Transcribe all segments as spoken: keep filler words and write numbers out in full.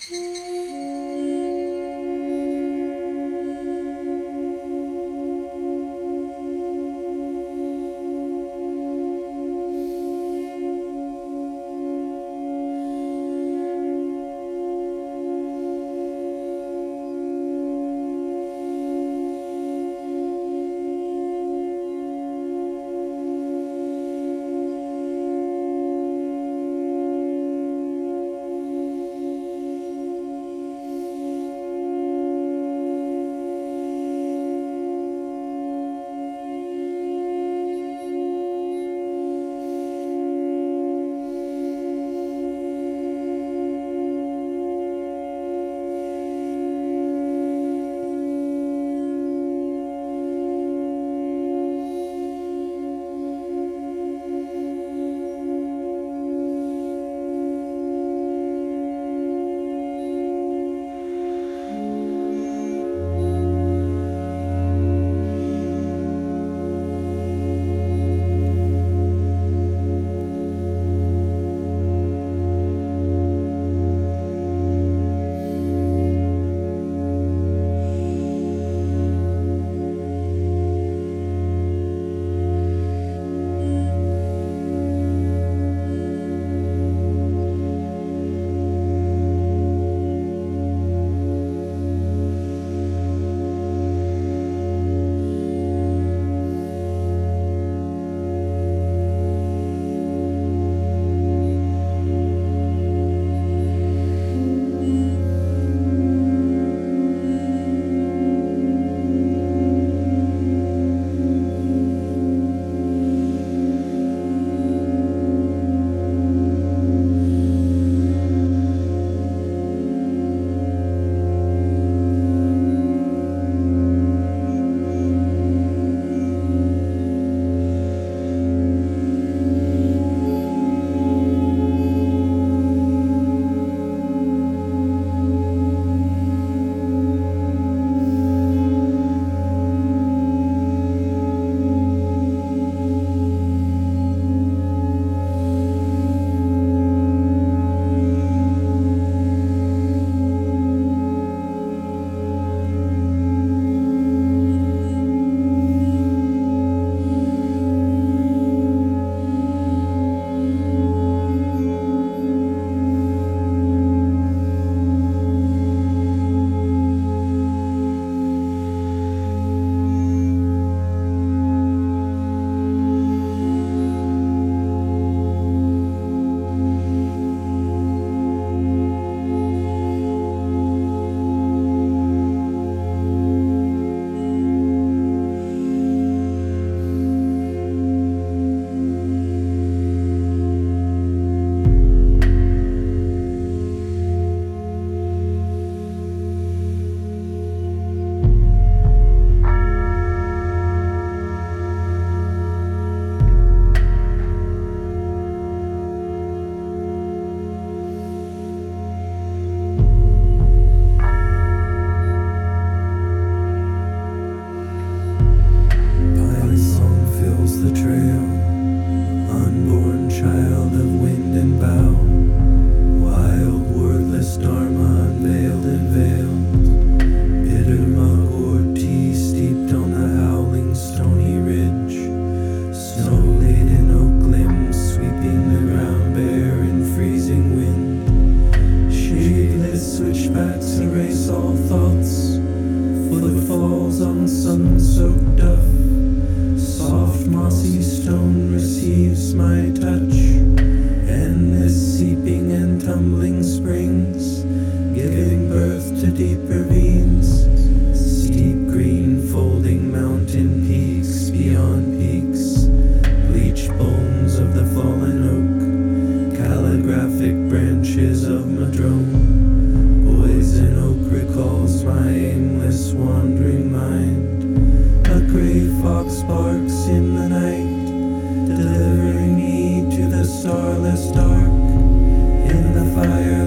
Starless dark in the fire.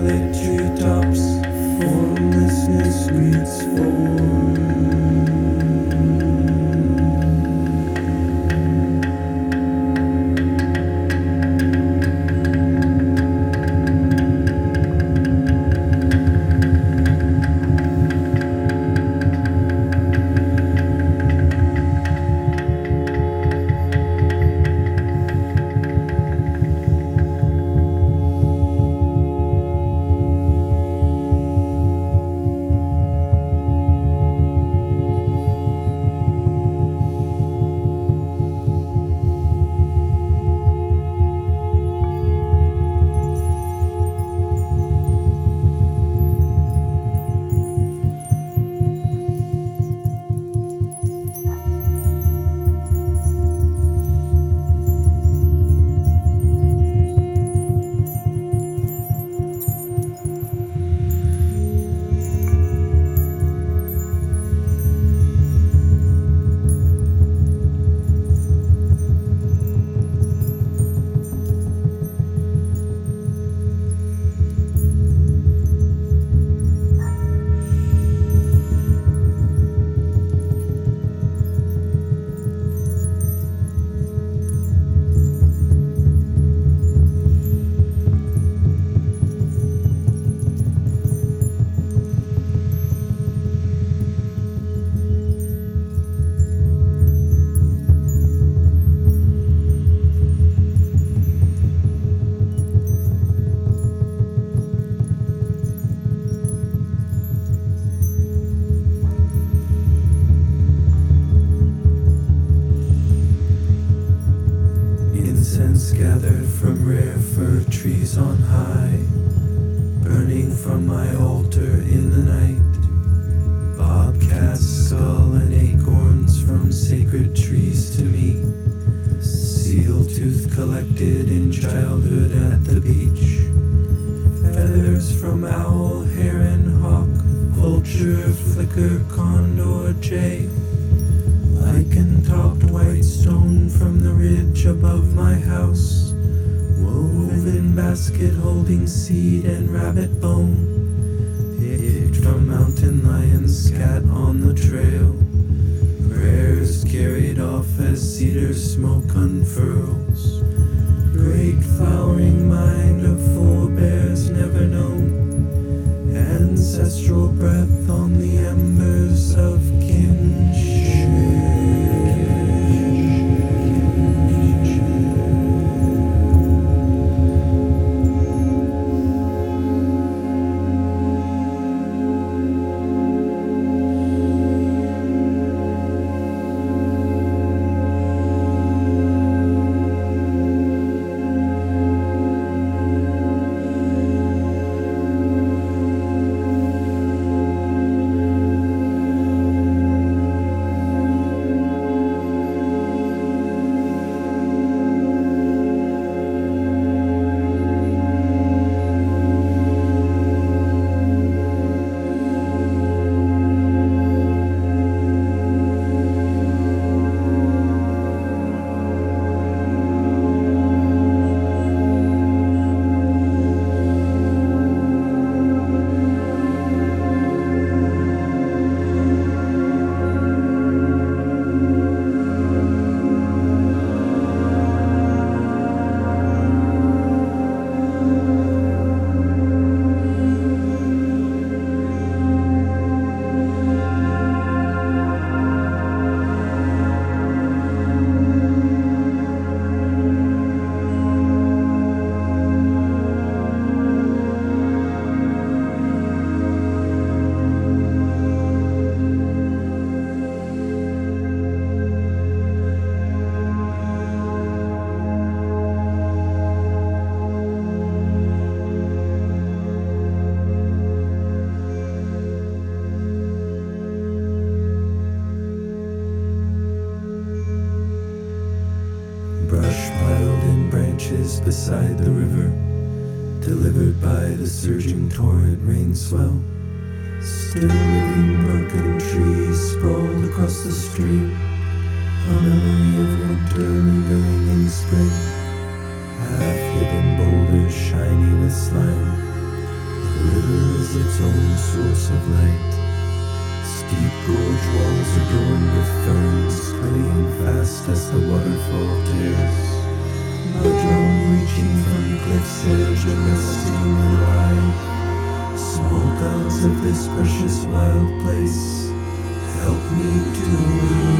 Whispers from owl, heron, hawk, vulture, flicker, condor, jay. Lichen-topped white stone from the ridge above my house. Woven basket holding seed and rabbit bone. Picked from mountain lions, scat on the trail. Prayers carried off as cedar smoke unfurls. Great flowering mind of forebears never known. Ancestral breath on the embers of kinship. Brush piled in branches beside the river, delivered by the surging torrent rain swell. Still living broken trees sprawled across the stream, a memory of winter lingering in spring. Half-hidden boulders shiny with slime, the river is its own source of light. Steep gorge walls adorned with ferns, curling fast as the waterfall tears. A drum reaching from cliff's edge, arresting the ride. Small gods of this precious wild place, help me to